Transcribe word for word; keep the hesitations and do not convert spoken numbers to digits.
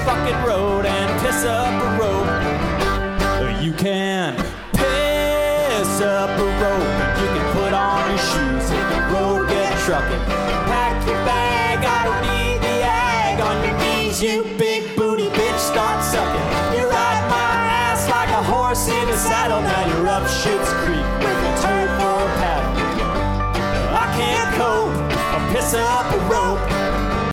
fucking road and piss up a rope. You can piss up a rope and you can put on your shoes, hit the road, get trucking. Pack your bag, I don't need the ag. On your knees, you big booty bitch, start sucking. You ride my ass like a horse in a saddle. Now you're up Schitt's Creek with a turd for a paddle. I can't cope, I'll piss up a